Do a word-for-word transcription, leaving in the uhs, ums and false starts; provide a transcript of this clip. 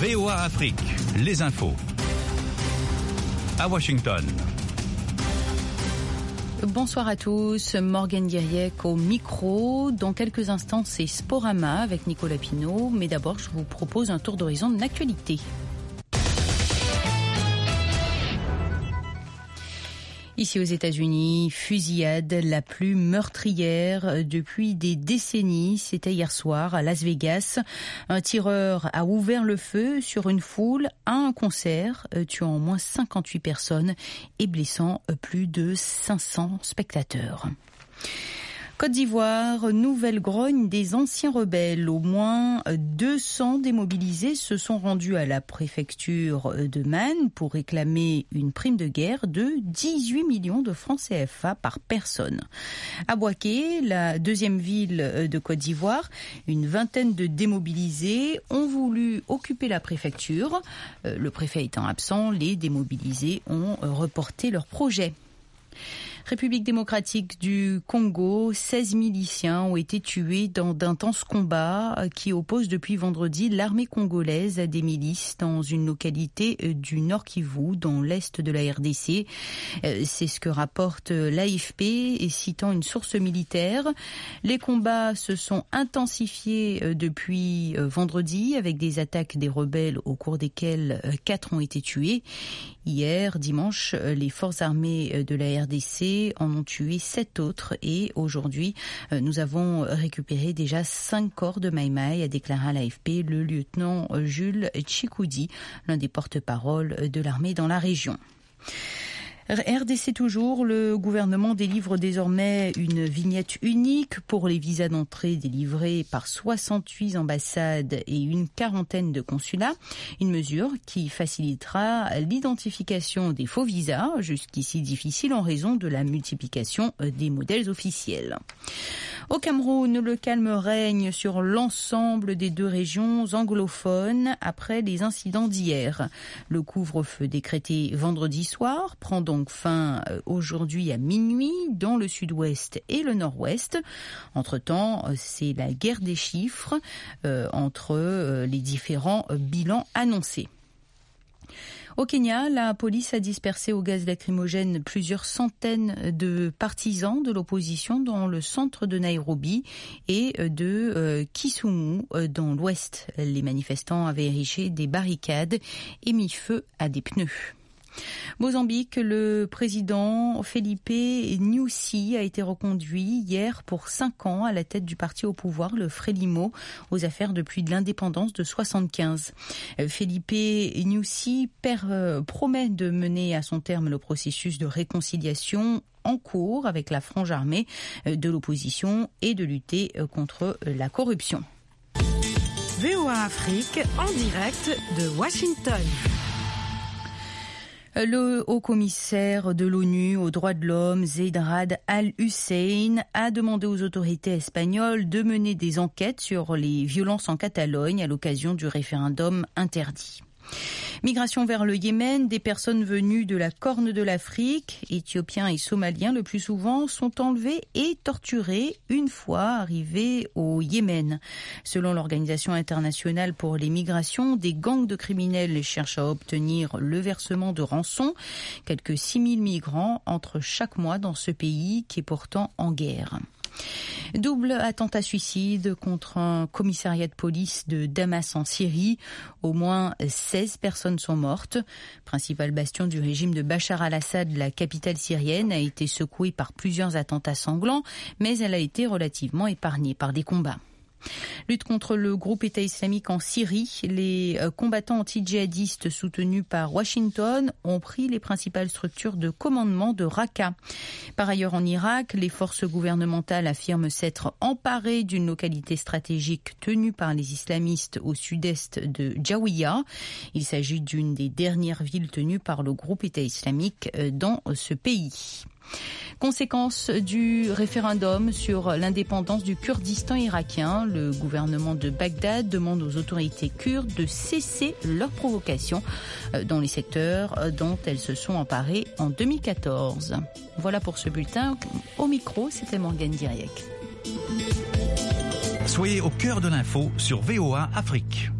V O A Afrique, les infos. À Washington. Bonsoir à tous, Morgane Guiriec au micro. Dans quelques instants, c'est Sporama avec Nicolas Pinault. Mais d'abord, je vous propose un tour d'horizon de l'actualité. Ici aux États-Unis, fusillade la plus meurtrière depuis des décennies. C'était hier soir à Las Vegas. Un tireur a ouvert le feu sur une foule à un concert, tuant au moins cinquante-huit personnes et blessant plus de cinq cents spectateurs. Côte d'Ivoire, nouvelle grogne des anciens rebelles. Au moins deux cents démobilisés se sont rendus à la préfecture de Man pour réclamer une prime de guerre de dix-huit millions de francs C F A par personne. À Bouaké, la deuxième ville de Côte d'Ivoire, une vingtaine de démobilisés ont voulu occuper la préfecture. Le préfet étant absent, les démobilisés ont reporté leur projet. République démocratique du Congo, seize miliciens ont été tués dans d'intenses combats qui opposent depuis vendredi l'armée congolaise à des milices dans une localité du Nord Kivu, dans l'est de la R D C. C'est ce que rapporte l'A F P, citant une source militaire. Les combats se sont intensifiés depuis vendredi avec des attaques des rebelles au cours desquelles quatre ont été tués. Hier, dimanche, les forces armées de la R D C en ont tué sept autres et aujourd'hui, nous avons récupéré déjà cinq corps de Maïmaï, a déclaré à l'A F P le lieutenant Jules Tchikoudi, l'un des porte-parole de l'armée dans la région. R D C toujours, le gouvernement délivre désormais une vignette unique pour les visas d'entrée délivrés par soixante-huit ambassades et une quarantaine de consulats. Une mesure qui facilitera l'identification des faux visas, jusqu'ici difficile en raison de la multiplication des modèles officiels. Au Cameroun, le calme règne sur l'ensemble des deux régions anglophones après les incidents d'hier. Le couvre-feu décrété vendredi soir prend donc Donc fin aujourd'hui à minuit dans le sud-ouest et le nord-ouest. Entre-temps, c'est la guerre des chiffres euh, entre euh, les différents bilans annoncés. Au Kenya, la police a dispersé au gaz lacrymogène plusieurs centaines de partisans de l'opposition dans le centre de Nairobi et de euh, Kisumu dans l'ouest. Les manifestants avaient érigé des barricades et mis feu à des pneus. Mozambique, le président Felipe Nyusi a été reconduit hier pour cinq ans à la tête du parti au pouvoir, le Frelimo, aux affaires depuis l'indépendance de soixante-quinze. Felipe Nyusi euh, promet de mener à son terme le processus de réconciliation en cours avec la frange armée de l'opposition et de lutter contre la corruption. V O A Afrique en direct de Washington. Le haut-commissaire de l'ONU aux droits de l'homme, Zeid Ra'ad al-Hussein, a demandé aux autorités espagnoles de mener des enquêtes sur les violences en Catalogne à l'occasion du référendum interdit. Migration vers le Yémen, des personnes venues de la Corne de l'Afrique, éthiopiens et somaliens le plus souvent, sont enlevés et torturés une fois arrivés au Yémen. Selon l'Organisation internationale pour les migrations, des gangs de criminels cherchent à obtenir le versement de rançons. Quelques six mille migrants entrent chaque mois dans ce pays qui est pourtant en guerre. Double attentat suicide contre un commissariat de police de Damas en Syrie. Au moins seize personnes sont mortes. Principal bastion du régime de Bachar al-Assad, la capitale syrienne a été secouée par plusieurs attentats sanglants, mais elle a été relativement épargnée par des combats. Lutte contre le groupe État islamique en Syrie. Les combattants anti-djihadistes soutenus par Washington ont pris les principales structures de commandement de Raqqa. Par ailleurs, en Irak, les forces gouvernementales affirment s'être emparées d'une localité stratégique tenue par les islamistes au sud-est de Jawiya. Il s'agit d'une des dernières villes tenues par le groupe État islamique dans ce pays. Conséquence du référendum sur l'indépendance du Kurdistan irakien, le gouvernement de Bagdad demande aux autorités kurdes de cesser leurs provocations dans les secteurs dont elles se sont emparées en deux mille quatorze. Voilà pour ce bulletin. Au micro, c'était Morgane Guiriec. Soyez au cœur de l'info sur V O A Afrique.